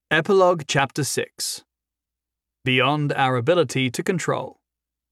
Epilogue Chapter 6 Beyond Our Ability to Control.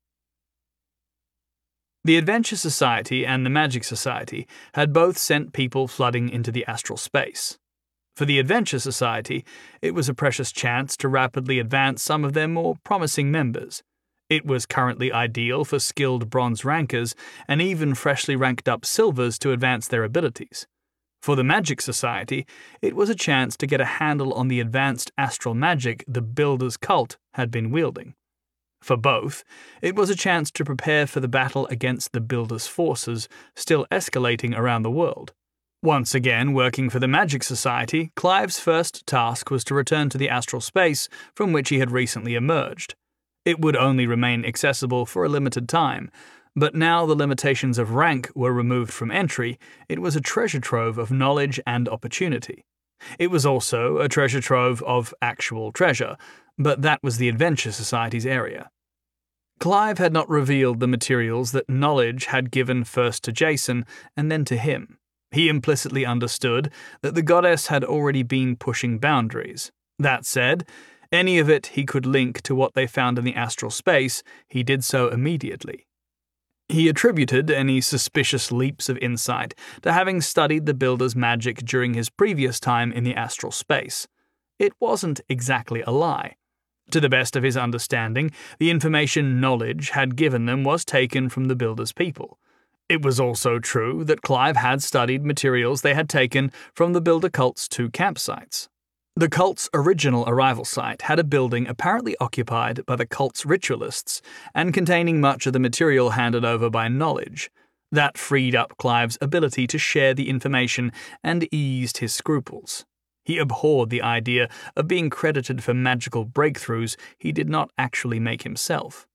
The Adventure Society and the Magic Society had both sent people flooding into the astral space. For the Adventure Society, it was a precious chance to rapidly advance some of their more promising members. It was currently ideal for skilled bronze rankers and even freshly ranked up silvers to advance their abilities. For the Magic Society, it was a chance to get a handle on the advanced astral magic the Builders cult had been wielding. For both, it was a chance to prepare for the battle against the Builders' forces still escalating around the world. Once again working for the Magic Society, Clive's first task was to return to the astral space from which he had recently emerged. It would only remain accessible for a limited time, but now the limitations of rank were removed from entry. It was a treasure trove of knowledge and opportunity. It was also a treasure trove of actual treasure, but that was the Adventure Society's area. Clive had not revealed the materials that knowledge had given first to Jason and then to him. He implicitly understood that the goddess had already been pushing boundaries. That said, any of it he could link to what they found in the astral space, he did so immediately. He attributed any suspicious leaps of insight to having studied the Builder's magic during his previous time in the astral space. It wasn't exactly a lie. To the best of his understanding, the information knowledge had given them was taken from the Builder's people. It was also true that Clive had studied materials they had taken from the Builder cult's 2 campsites. The cult's original arrival site had a building apparently occupied by the cult's ritualists and containing much of the material handed over by knowledge. That freed up Clive's ability to share the information and eased his scruples. He abhorred the idea of being credited for magical breakthroughs he did not actually make himself.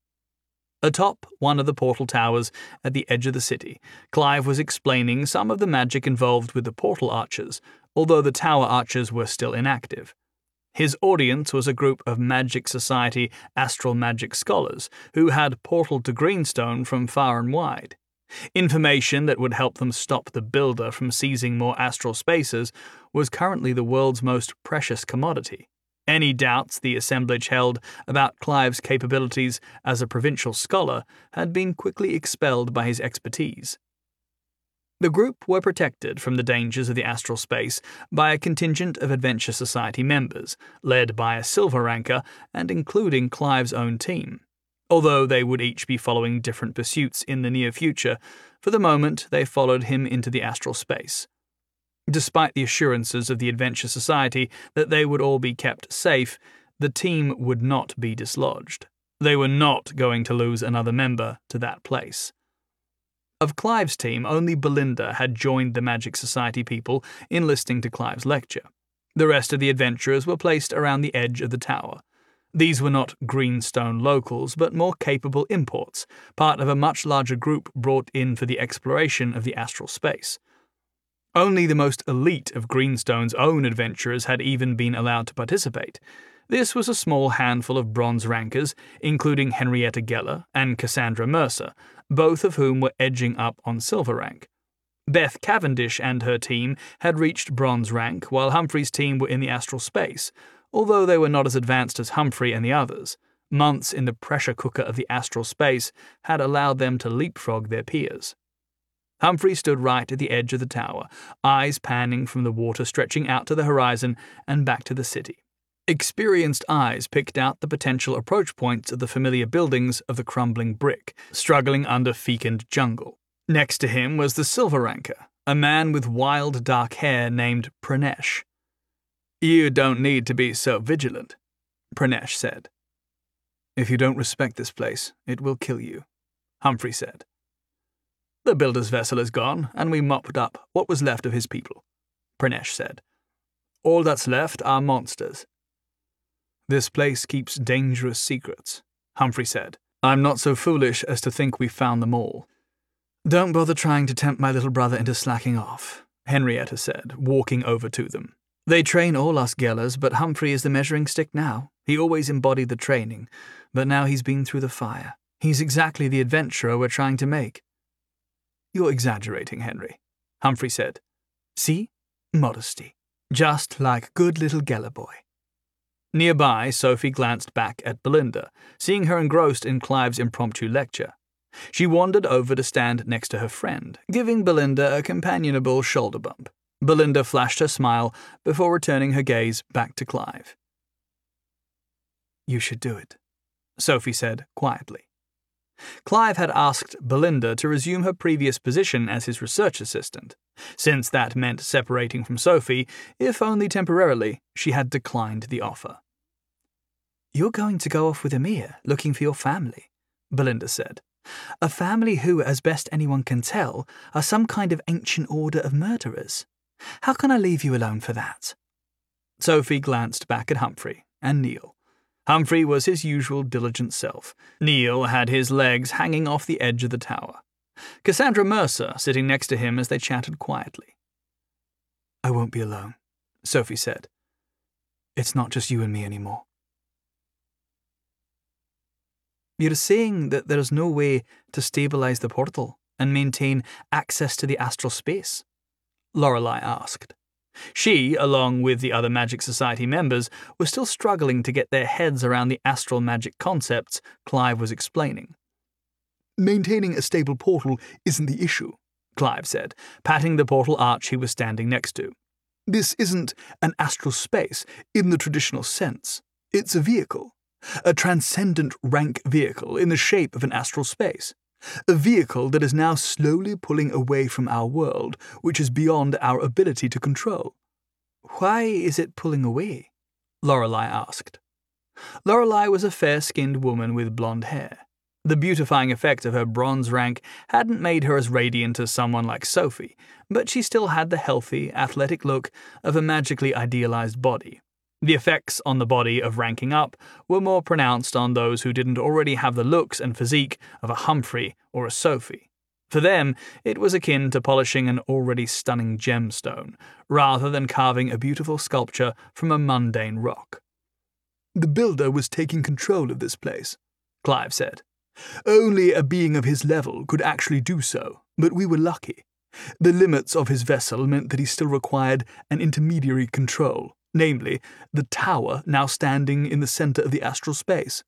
Atop one of the portal towers at the edge of the city, Clive was explaining some of the magic involved with the portal archers, although the tower archers were still inactive. His audience was a group of Magic Society astral magic scholars who had portaled to Greenstone from far and wide. Information that would help them stop the Builder from seizing more astral spaces was currently the world's most precious commodity. Any doubts the assemblage held about Clive's capabilities as a provincial scholar had been quickly expelled by his expertise. The group were protected from the dangers of the astral space by a contingent of Adventure Society members, led by a silver ranker and including Clive's own team. Although they would each be following different pursuits in the near future, for the moment they followed him into the astral space. Despite the assurances of the Adventure Society that they would all be kept safe, the team would not be dislodged. They were not going to lose another member to that place. Of Clive's team, only Belinda had joined the Magic Society people in listening to Clive's lecture. The rest of the adventurers were placed around the edge of the tower. These were not Greenstone locals, but more capable imports, part of a much larger group brought in for the exploration of the astral space. Only the most elite of Greenstone's own adventurers had even been allowed to participate. This was a small handful of bronze rankers, including Henrietta Geller and Cassandra Mercer, both of whom were edging up on silver rank. Beth Cavendish and her team had reached bronze rank, while Humphrey's team were in the astral space, although they were not as advanced as Humphrey and the others. Months in the pressure cooker of the astral space had allowed them to leapfrog their peers. Humphrey stood right at the edge of the tower, eyes panning from the water stretching out to the horizon and back to the city. Experienced eyes picked out the potential approach points of the familiar buildings of the crumbling brick, struggling under fecund jungle. Next to him was the silver ranker, a man with wild dark hair named Pranesh. "You don't need to be so vigilant," Pranesh said. "If you don't respect this place, it will kill you," Humphrey said. "The Builder's vessel is gone, and we mopped up what was left of his people," Pranesh said. "All that's left are monsters." "This place keeps dangerous secrets," Humphrey said. "I'm not so foolish as to think we found them all." "Don't bother trying to tempt my little brother into slacking off," Henrietta said, walking over to them. "They train all us Gellers, but Humphrey is the measuring stick now. He always embodied the training, but now he's been through the fire. He's exactly the adventurer we're trying to make." "You're exaggerating, Henry," Humphrey said. "See? Modesty. Just like good little Geller boy." Nearby, Sophie glanced back at Belinda, seeing her engrossed in Clive's impromptu lecture. She wandered over to stand next to her friend, giving Belinda a companionable shoulder bump. Belinda flashed her smile before returning her gaze back to Clive. "You should do it," Sophie said quietly. Clive had asked Belinda to resume her previous position as his research assistant. Since that meant separating from Sophie, if only temporarily, she had declined the offer. "You're going to go off with Amir, looking for your family," Belinda said. "A family who, as best anyone can tell, are some kind of ancient order of murderers. How can I leave you alone for that?" Sophie glanced back at Humphrey and Neil. Humphrey was his usual diligent self. Neil had his legs hanging off the edge of the tower. Cassandra Mercer sitting next to him as they chatted quietly. "I won't be alone," Sophie said. "It's not just you and me anymore." "You're saying that there's no way to stabilize the portal and maintain access to the astral space?" Lorelei asked. She, along with the other Magic Society members, were still struggling to get their heads around the astral magic concepts Clive was explaining. "Maintaining a stable portal isn't the issue," Clive said, patting the portal arch he was standing next to. "This isn't an astral space in the traditional sense. It's a vehicle. A transcendent rank vehicle in the shape of an astral space. A vehicle that is now slowly pulling away from our world, which is beyond our ability to control." "Why is it pulling away?" Lorelei asked. Lorelei was a fair-skinned woman with blonde hair. The beautifying effect of her bronze rank hadn't made her as radiant as someone like Sophie, but she still had the healthy, athletic look of a magically idealized body. The effects on the body of ranking up were more pronounced on those who didn't already have the looks and physique of a Humphrey or a Sophie. For them, it was akin to polishing an already stunning gemstone, rather than carving a beautiful sculpture from a mundane rock. "The Builder was taking control of this place," Clive said. "Only a being of his level could actually do so, but we were lucky. The limits of his vessel meant that he still required an intermediary control. Namely, the tower now standing in the center of the astral space."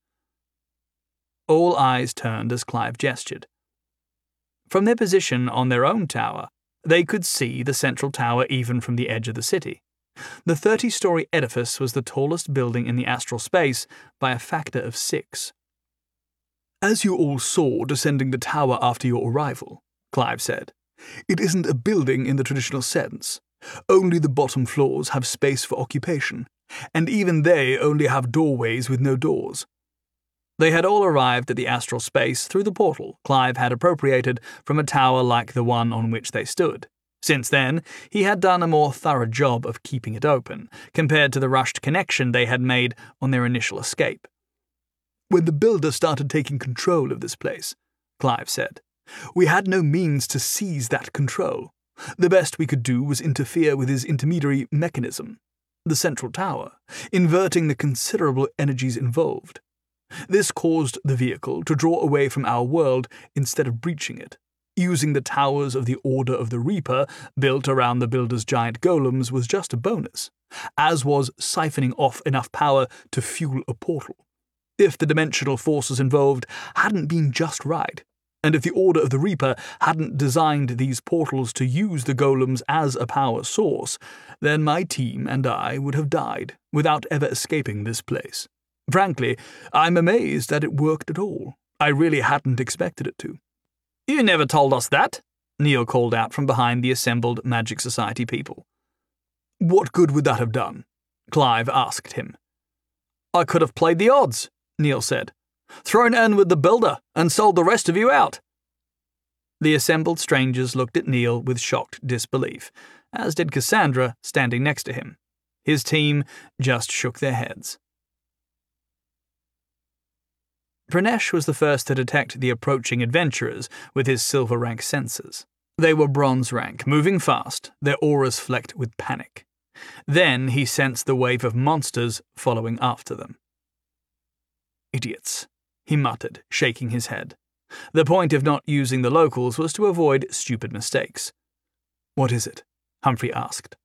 All eyes turned as Clive gestured. From their position on their own tower, they could see the central tower even from the edge of the city. The 30-story edifice was the tallest building in the astral space by a factor of 6. "As you all saw descending the tower after your arrival," Clive said, "it isn't a building in the traditional sense. Only the bottom floors have space for occupation, and even they only have doorways with no doors." They had all arrived at the astral space through the portal Clive had appropriated from a tower like the one on which they stood. Since then, he had done a more thorough job of keeping it open, compared to the rushed connection they had made on their initial escape. "When the Builder started taking control of this place," Clive said, "we had no means to seize that control. The best we could do was interfere with his intermediary mechanism, the central tower, inverting the considerable energies involved. This caused the vehicle to draw away from our world instead of breaching it. Using the towers of the Order of the Reaper, built around the Builder's giant golems, was just a bonus, as was siphoning off enough power to fuel a portal. If the dimensional forces involved hadn't been just right, and if the Order of the Reaper hadn't designed these portals to use the golems as a power source, then my team and I would have died without ever escaping this place. Frankly, I'm amazed that it worked at all. I really hadn't expected it to." "You never told us that," Neil called out from behind the assembled Magic Society people. "What good would that have done?" Clive asked him. "I could have played the odds," Neil said. "Thrown in with the Builder and sold the rest of you out." The assembled strangers looked at Neil with shocked disbelief, as did Cassandra standing next to him. His team just shook their heads. Pranesh was the first to detect the approaching adventurers with his silver rank sensors. They were bronze rank, moving fast, their auras flecked with panic. Then he sensed the wave of monsters following after them. "Idiots," he muttered, shaking his head. The point of not using the locals was to avoid stupid mistakes. "What is it?" Humphrey asked.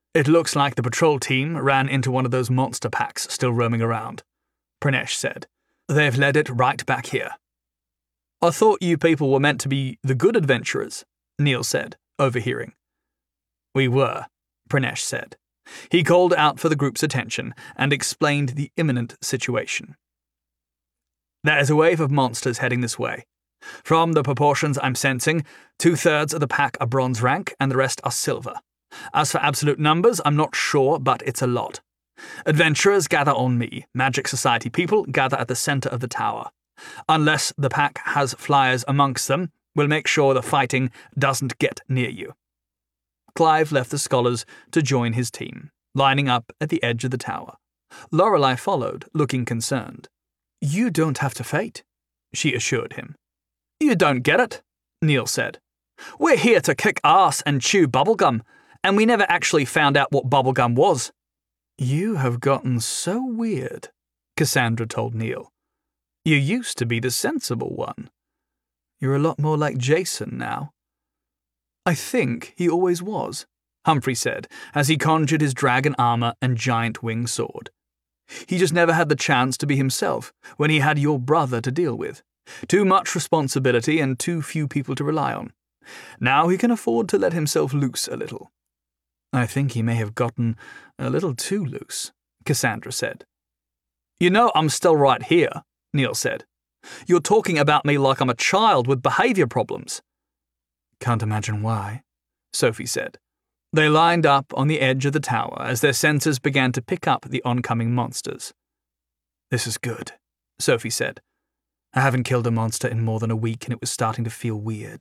"It looks like the patrol team ran into one of those monster packs still roaming around," Pranesh said. "They've led it right back here." "I thought you people were meant to be the good adventurers," Neil said, overhearing. "We were," Pranesh said. He called out for the group's attention and explained the imminent situation. "There is a wave of monsters heading this way. From the proportions I'm sensing, 2/3 of the pack are bronze rank and the rest are silver. As for absolute numbers, I'm not sure, but it's a lot. Adventurers gather on me, Magic Society people gather at the center of the tower. Unless the pack has flyers amongst them, we'll make sure the fighting doesn't get near you." Clive left the scholars to join his team, lining up at the edge of the tower. Lorelei followed, looking concerned. "You don't have to fight," she assured him. "You don't get it," Neil said. "We're here to kick ass and chew bubblegum, and we never actually found out what bubblegum was." "You have gotten so weird," Cassandra told Neil. "You used to be the sensible one. You're a lot more like Jason now." "I think he always was," Humphrey said, as he conjured his dragon armor and giant wing sword. "He just never had the chance to be himself when he had your brother to deal with. Too much responsibility and too few people to rely on. Now he can afford to let himself loose a little." "I think he may have gotten a little too loose," Cassandra said. "You know I'm still right here," Neil said. "You're talking about me like I'm a child with behavior problems." "Can't imagine why," Sophie said. They lined up on the edge of the tower as their sensors began to pick up the oncoming monsters. "This is good," Sophie said. "I haven't killed a monster in more than a week and it was starting to feel weird."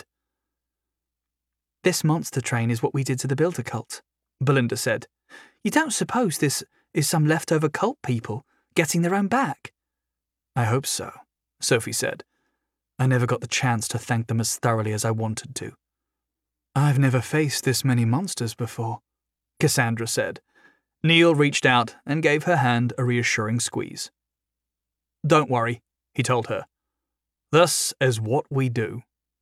"This monster train is what we did to the Builder cult," Belinda said. "You don't suppose this is some leftover cult people getting their own back?" "I hope so," Sophie said. "I never got the chance to thank them as thoroughly as I wanted to." "I've never faced this many monsters before," Cassandra said. Neil reached out and gave her hand a reassuring squeeze. "Don't worry," he told her. "This is what we do."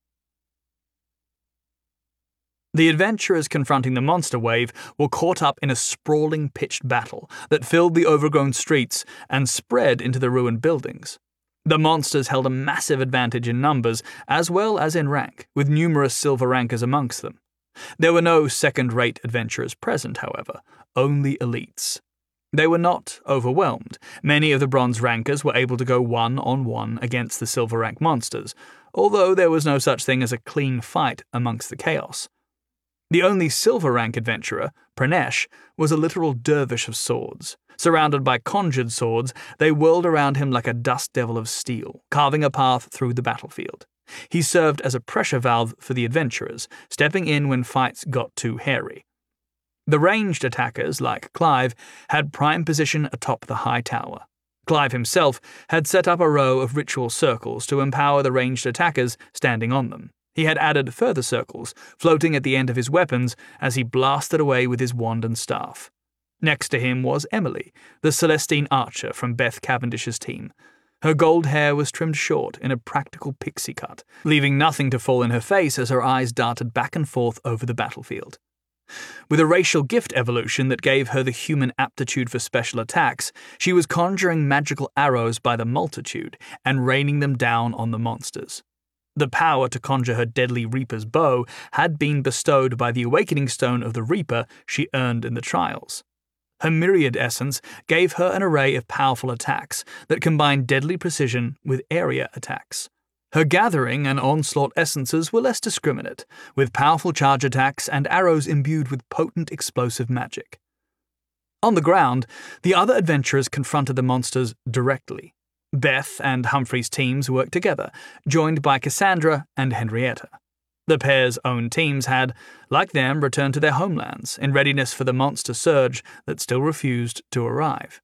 The adventurers confronting the monster wave were caught up in a sprawling pitched battle that filled the overgrown streets and spread into the ruined buildings. The monsters held a massive advantage in numbers as well as in rank, with numerous silver rankers amongst them. There were no second-rate adventurers present, however, only elites. They were not overwhelmed. Many of the bronze rankers were able to go one-on-one against the silver rank monsters, although there was no such thing as a clean fight amongst the chaos. The only silver rank adventurer, Pranesh, was a literal dervish of swords. Surrounded by conjured swords, they whirled around him like a dust devil of steel, carving a path through the battlefield. He served as a pressure valve for the adventurers, stepping in when fights got too hairy. The ranged attackers, like Clive, had prime position atop the high tower. Clive himself had set up a row of ritual circles to empower the ranged attackers standing on them. He had added further circles, floating at the end of his weapons as he blasted away with his wand and staff. Next to him was Emily, the Celestine archer from Beth Cavendish's team. Her gold hair was trimmed short in a practical pixie cut, leaving nothing to fall in her face as her eyes darted back and forth over the battlefield. With a racial gift evolution that gave her the human aptitude for special attacks, she was conjuring magical arrows by the multitude and raining them down on the monsters. The power to conjure her deadly Reaper's bow had been bestowed by the awakening stone of the Reaper she earned in the trials. Her myriad essence gave her an array of powerful attacks that combined deadly precision with area attacks. Her gathering and onslaught essences were less discriminate, with powerful charge attacks and arrows imbued with potent explosive magic. On the ground, the other adventurers confronted the monsters directly. Beth and Humphrey's teams worked together, joined by Cassandra and Henrietta. The pair's own teams had, like them, returned to their homelands in readiness for the monster surge that still refused to arrive.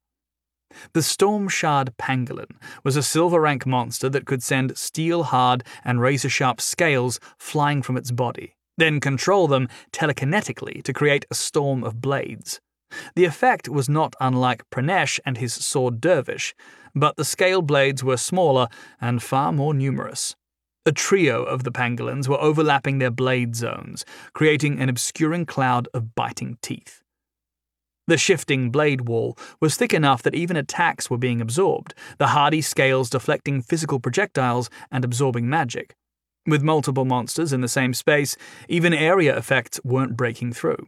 The Storm-Shard Pangolin was a silver rank monster that could send steel-hard and razor-sharp scales flying from its body, then control them telekinetically to create a storm of blades. The effect was not unlike Pranesh and his sword dervish, but the scale blades were smaller and far more numerous. A trio of the pangolins were overlapping their blade zones, creating an obscuring cloud of biting teeth. The shifting blade wall was thick enough that even attacks were being absorbed, the hardy scales deflecting physical projectiles and absorbing magic. With multiple monsters in the same space, even area effects weren't breaking through.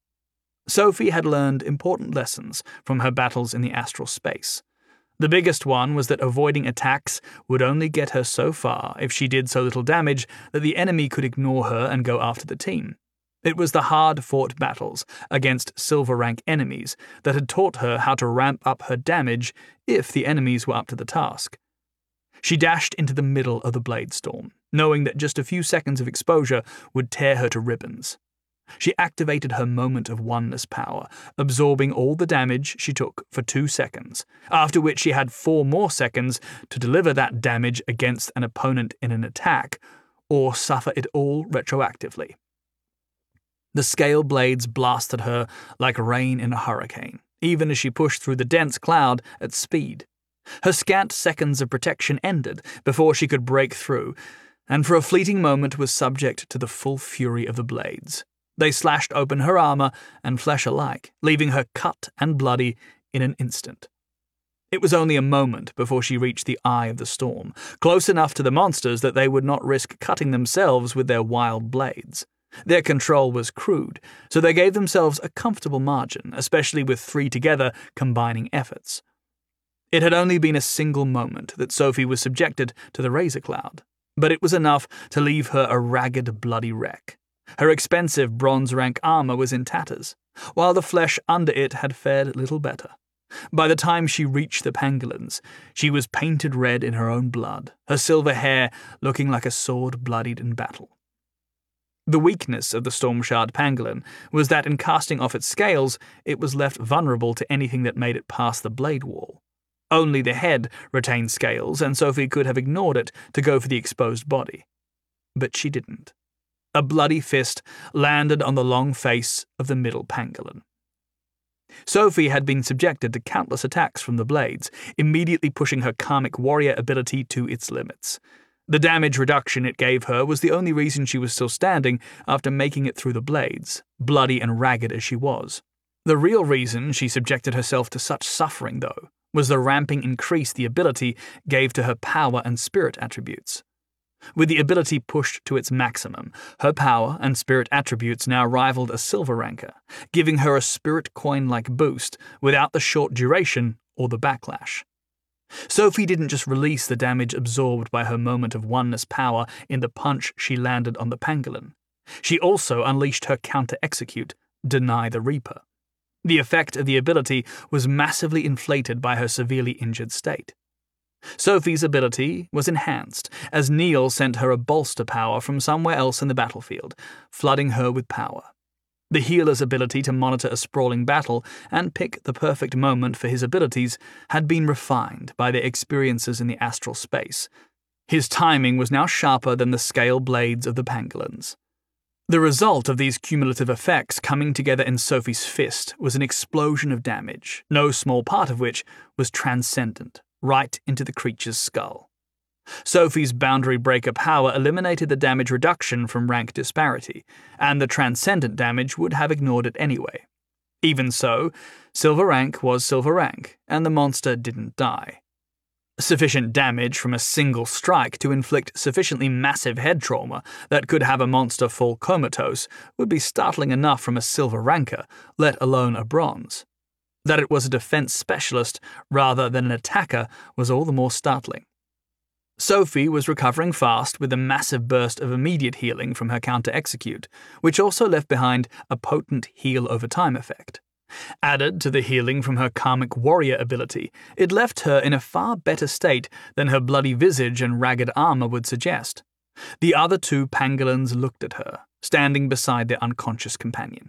Sophie had learned important lessons from her battles in the astral space. The biggest one was that avoiding attacks would only get her so far if she did so little damage that the enemy could ignore her and go after the team. It was the hard-fought battles against silver-rank enemies that had taught her how to ramp up her damage if the enemies were up to the task. She dashed into the middle of the blade storm, knowing that just a few seconds of exposure would tear her to ribbons. She activated her moment of oneness power, absorbing all the damage she took for 2 seconds, after which she had 4 more seconds to deliver that damage against an opponent in an attack, or suffer it all retroactively. The scale blades blasted her like rain in a hurricane, even as she pushed through the dense cloud at speed. Her scant seconds of protection ended before she could break through, and for a fleeting moment was subject to the full fury of the blades. They slashed open her armor and flesh alike, leaving her cut and bloody in an instant. It was only a moment before she reached the eye of the storm, close enough to the monsters that they would not risk cutting themselves with their wild blades. Their control was crude, so they gave themselves a comfortable margin, especially with 3 together combining efforts. It had only been a single moment that Sophie was subjected to the Razor Cloud, but it was enough to leave her a ragged, bloody wreck. Her expensive bronze-rank armor was in tatters, while the flesh under it had fared little better. By the time she reached the pangolins, she was painted red in her own blood, her silver hair looking like a sword bloodied in battle. The weakness of the Stormshard pangolin was that in casting off its scales, it was left vulnerable to anything that made it past the blade wall. Only the head retained scales, and Sophie could have ignored it to go for the exposed body. But she didn't. A bloody fist landed on the long face of the middle pangolin. Sophie had been subjected to countless attacks from the blades, immediately pushing her Karmic Warrior ability to its limits. The damage reduction it gave her was the only reason she was still standing after making it through the blades, bloody and ragged as she was. The real reason she subjected herself to such suffering, though, was the ramping increase the ability gave to her power and spirit attributes. With the ability pushed to its maximum, her power and spirit attributes now rivaled a silver ranker, giving her a spirit coin-like boost without the short duration or the backlash. Sophie didn't just release the damage absorbed by her moment of oneness power in the punch she landed on the pangolin. She also unleashed her counter-execute, Deny the Reaper. The effect of the ability was massively inflated by her severely injured state. Sophie's ability was enhanced, as Neil sent her a bolster power from somewhere else in the battlefield, flooding her with power. The healer's ability to monitor a sprawling battle and pick the perfect moment for his abilities had been refined by their experiences in the astral space. His timing was now sharper than the scale blades of the pangolins. The result of these cumulative effects coming together in Sophie's fist was an explosion of damage, no small part of which was transcendent, right into the creature's skull. Sophie's boundary breaker power eliminated the damage reduction from rank disparity, and the transcendent damage would have ignored it anyway. Even so, silver rank was silver rank, and the monster didn't die. Sufficient damage from a single strike to inflict sufficiently massive head trauma that could have a monster fall comatose would be startling enough from a silver ranker, let alone a bronze. That it was a defense specialist rather than an attacker was all the more startling. Sophie was recovering fast with a massive burst of immediate healing from her counter-execute, which also left behind a potent heal-over-time effect. Added to the healing from her Karmic Warrior ability, it left her in a far better state than her bloody visage and ragged armor would suggest. The other 2 pangolins looked at her, standing beside their unconscious companion.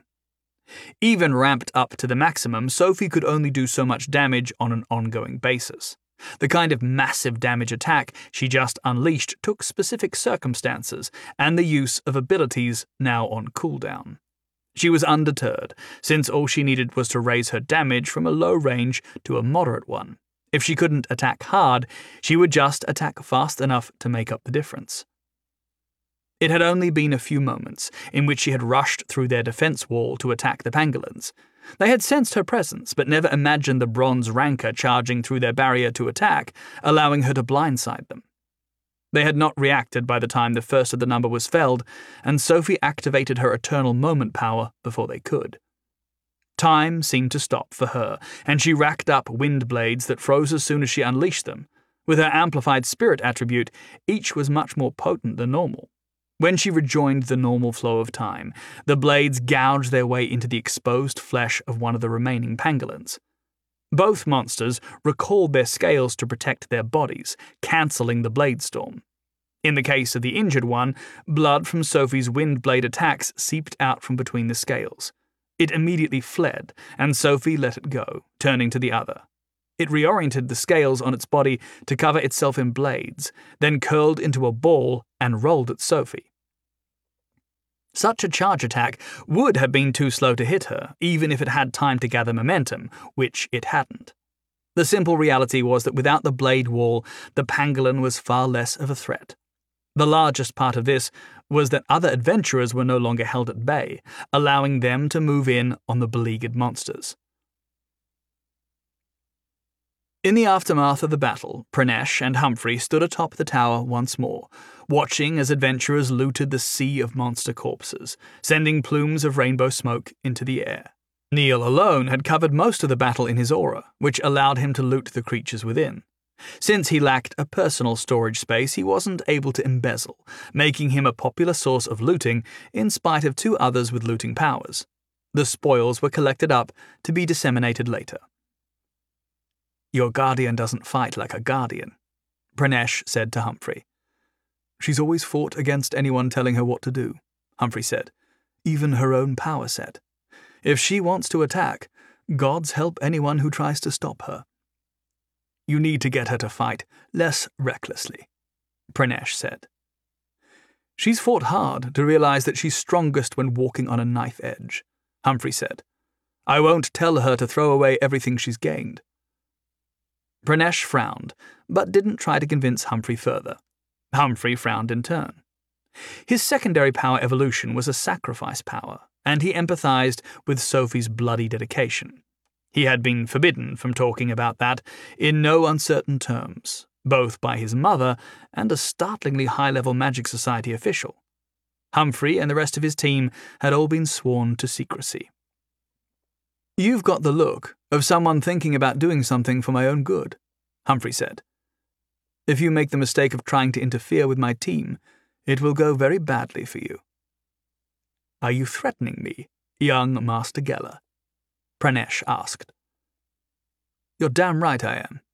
Even ramped up to the maximum, Sophie could only do so much damage on an ongoing basis. The kind of massive damage attack she just unleashed took specific circumstances and the use of abilities now on cooldown. She was undeterred, since all she needed was to raise her damage from a low range to a moderate one. If she couldn't attack hard, she would just attack fast enough to make up the difference. It had only been a few moments in which she had rushed through their defense wall to attack the pangolins, They had sensed her presence, but never imagined the bronze rancor charging through their barrier to attack, allowing her to blindside them. They had not reacted by the time the first of the number was felled, and Sophie activated her Eternal Moment power before they could. Time seemed to stop for her, and she racked up wind blades that froze as soon as she unleashed them. With her amplified spirit attribute, each was much more potent than normal. When she rejoined the normal flow of time, the blades gouged their way into the exposed flesh of one of the remaining pangolins. Both monsters recalled their scales to protect their bodies, cancelling the blade storm. In the case of the injured one, blood from Sophie's wind blade attacks seeped out from between the scales. It immediately fled, and Sophie let it go, turning to the other. It reoriented the scales on its body to cover itself in blades, then curled into a ball and rolled at Sophie. Such a charge attack would have been too slow to hit her, even if it had time to gather momentum, which it hadn't. The simple reality was that without the blade wall, the pangolin was far less of a threat. The largest part of this was that other adventurers were no longer held at bay, allowing them to move in on the beleaguered monsters. In the aftermath of the battle, Pranesh and Humphrey stood atop the tower once more, watching as adventurers looted the sea of monster corpses, sending plumes of rainbow smoke into the air. Neil alone had covered most of the battle in his aura, which allowed him to loot the creatures within. Since he lacked a personal storage space, he wasn't able to embezzle, making him a popular source of looting in spite of two others with looting powers. The spoils were collected up to be disseminated later. "Your guardian doesn't fight like a guardian," Pranesh said to Humphrey. "She's always fought against anyone telling her what to do," Humphrey said, "even her own power set. If she wants to attack, gods help anyone who tries to stop her." "You need to get her to fight less recklessly," Pranesh said. "She's fought hard to realize that she's strongest when walking on a knife edge," Humphrey said. "I won't tell her to throw away everything she's gained." Pranesh frowned, but didn't try to convince Humphrey further. Humphrey frowned in turn. His secondary power evolution was a sacrifice power, and he empathized with Sophie's bloody dedication. He had been forbidden from talking about that in no uncertain terms, both by his mother and a startlingly high-level Magic Society official. Humphrey and the rest of his team had all been sworn to secrecy. "You've got the look of someone thinking about doing something for my own good," Humphrey said. "If you make the mistake of trying to interfere with my team, it will go very badly for you." "Are you threatening me, young Master Geller?" Pranesh asked. "You're damn right I am."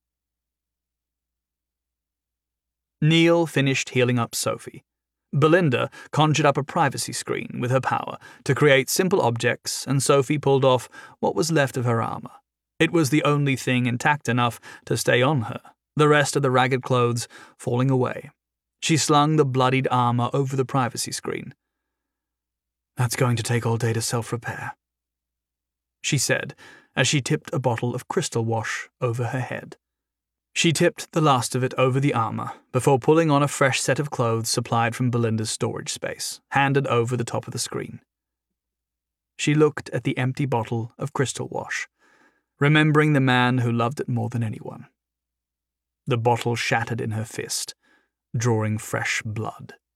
Neil finished healing up Sophie. Belinda conjured up a privacy screen with her power to create simple objects, and Sophie pulled off what was left of her armor. It was the only thing intact enough to stay on her, the rest of the ragged clothes falling away. She slung the bloodied armor over the privacy screen. "That's going to take all day to self-repair," she said as she tipped a bottle of crystal wash over her head. She tipped the last of it over the armor before pulling on a fresh set of clothes supplied from Belinda's storage space, handed over the top of the screen. She looked at the empty bottle of crystal wash, remembering the man who loved it more than anyone. The bottle shattered in her fist, drawing fresh blood.